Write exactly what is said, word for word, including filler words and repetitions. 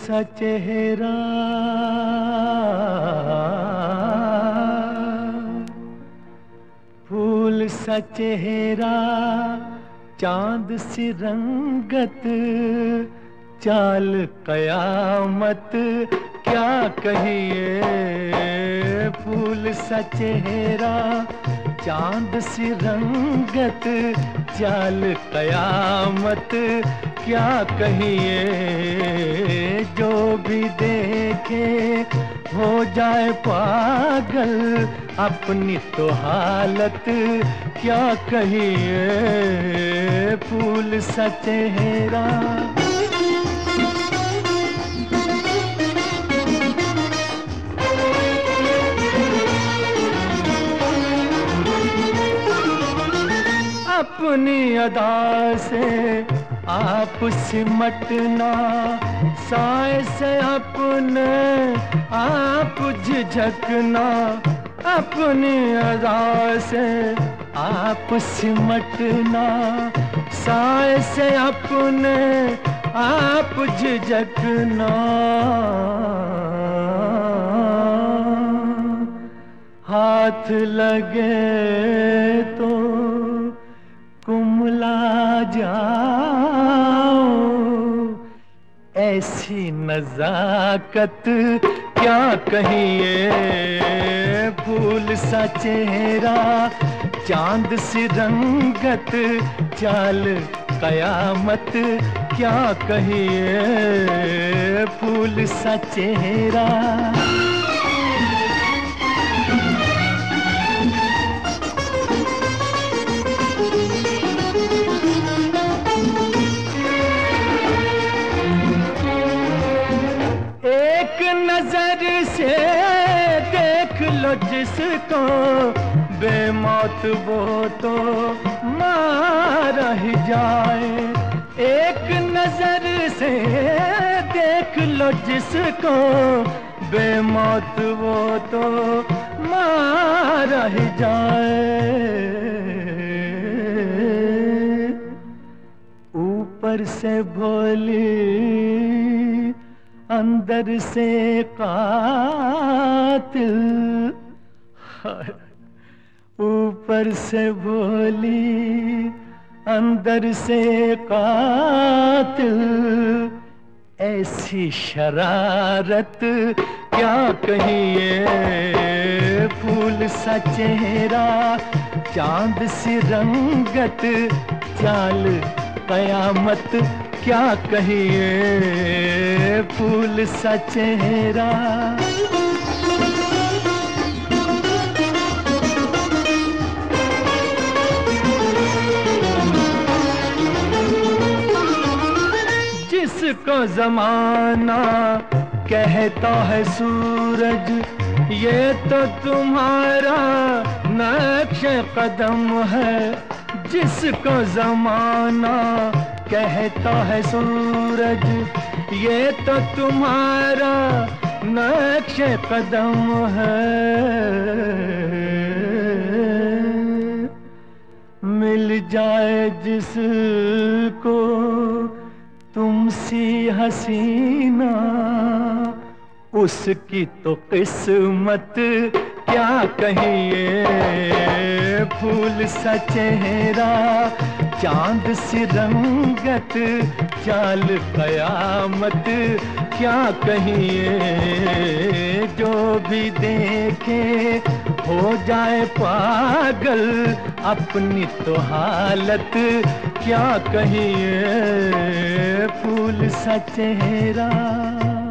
सा चेहरा, फूल सा चेहरा, चांद सी रंगत, चाल कयामत क्या कहिए। फूल सा चेहरा, चांद सी रंगत, चाल कयामत क्या कहिए। जो भी देखे हो जाए पागल, अपनी तो हालत क्या कहिए। फूल सा चेहरा, अपनी अदा से आप सिमटना, साए से अपने आप झिझकना। अपनी अदा से आप सिमटना, साए से अपने आप झिझकना। हाथ लगे तो कुमला जाओ, ऐसी नजाकत क्या कहिए। फूल सा चेहरा, चांद सी रंगत, चाल कयामत क्या कहिए। फूल सा चेहरा, नजर से देख लो जिसको, बेमौत वो तो मारा ही जाए। एक नजर से देख लो जिसको, बेमौत वो तो मारा ही जाए। ऊपर से भोली, अंदर से कातिल। ऊपर से भोली, अंदर से कातिल, ऐसी शरारत क्या कहिए। फूल सा चेहरा, चांद सी रंगत, चाल कयामत क्या कहिए। फूल सा चेहरा, जिसको जमाना कहता है सूरज, ये तो तुम्हारा नक्श कदम है। जिसको जमाना कहता है सूरज, ये तो तुम्हारा नक्श कदम है। मिल जाए जिसको तुमसी हसीना, उसकी तो किस्मत क्या कहिए। फूल सा चेहरा, चांद सी रंगत, चाल कयामत क्या कहिए। जो भी देखे हो जाए पागल, अपनी तो हालत क्या कहिए। फूल सा चेहरा।